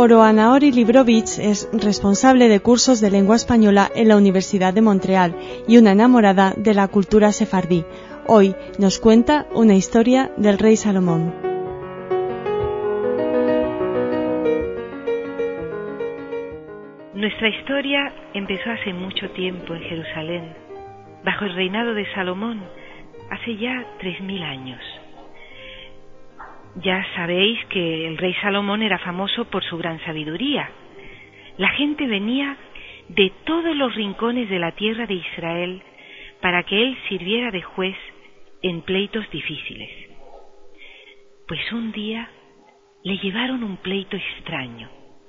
Oroanaori Librovich es responsable de cursos de lengua española en la Universidad de Montreal y una enamorada de la cultura sefardí. Hoy nos cuenta una historia del rey Salomón. Nuestra historia empezó hace mucho tiempo en Jerusalén, bajo el reinado de Salomón, hace ya 3000 años. Ya sabéis que el rey Salomón era famoso por su gran sabiduría. La gente venía de todos los rincones de la tierra de Israel para que él sirviera de juez en pleitos difíciles. Pues un día le llevaron un pleito extraño.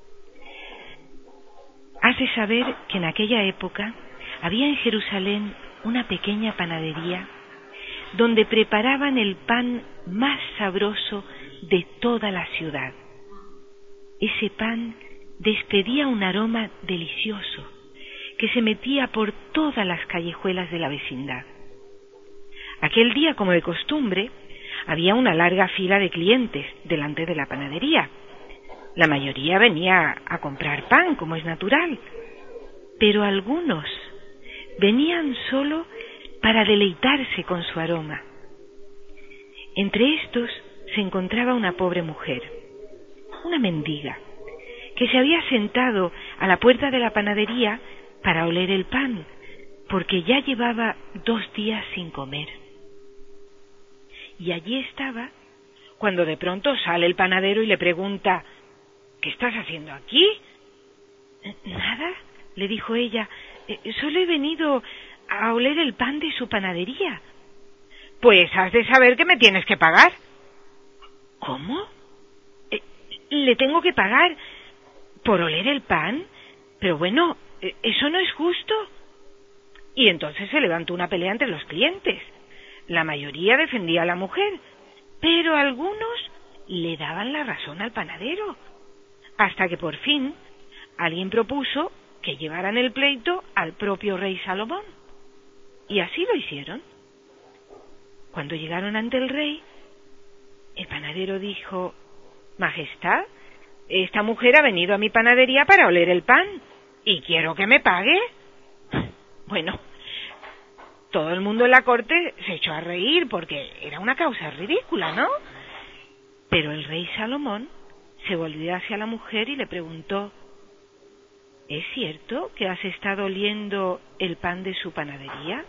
Has de saber que en aquella época había en Jerusalén una pequeña panadería donde preparaban el pan más sabroso de toda la ciudad. Ese pan despedía un aroma delicioso que se metía por todas las callejuelas de la vecindad. Aquel día, como de costumbre, había una larga fila de clientes delante de la panadería. La mayoría venía a comprar pan, como es natural, pero algunos venían solo para deleitarse con su aroma. Entre estos se encontraba una pobre mujer, una mendiga, que se había sentado a la puerta de la panadería para oler el pan, porque ya llevaba 2 días sin comer. Y allí estaba, cuando de pronto sale el panadero y le pregunta: ¿qué estás haciendo aquí? Nada, le dijo ella, solo he venido a oler el pan de su panadería. Pues has de saber que me tienes que pagar. ¿Cómo? ¿Le tengo que pagar por oler el pan? Pero bueno, eso no es justo. Y entonces se levantó una pelea entre los clientes. La mayoría defendía a la mujer, pero algunos le daban la razón al panadero, hasta que por fin alguien propuso que llevaran el pleito al propio rey Salomón. Y así lo hicieron. Cuando llegaron ante el rey, el panadero dijo: Majestad, esta mujer ha venido a mi panadería para oler el pan, y quiero que me pague. Bueno, todo el mundo en la corte se echó a reír porque era una causa ridícula, ¿no? Pero el rey Salomón se volvió hacia la mujer y le preguntó: ¿es cierto que has estado oliendo el pan de su panadería?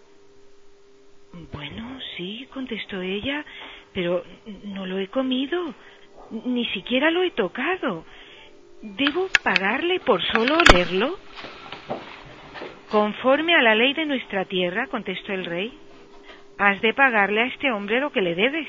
Bueno, sí, contestó ella, pero no lo he comido, ni siquiera lo he tocado. ¿Debo pagarle por solo olerlo? Conforme a la ley de nuestra tierra, contestó el rey, has de pagarle a este hombre lo que le debes.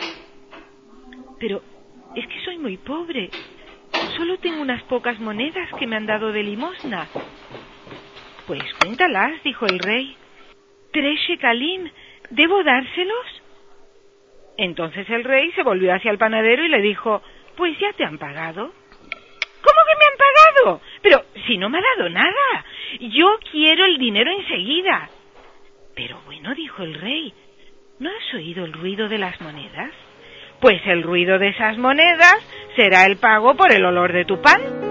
Pero es que soy muy pobre. Solo tengo unas pocas monedas que me han dado de limosna. Pues cuéntalas, dijo el rey. 3 shekalim, ¿debo dárselos? Entonces el rey se volvió hacia el panadero y le dijo: pues ya te han pagado. ¿Cómo que me han pagado? Pero si no me ha dado nada. Yo quiero el dinero enseguida. Pero bueno, dijo el rey, ¿no has oído el ruido de las monedas? Pues el ruido de esas monedas será el pago por el olor de tu pan.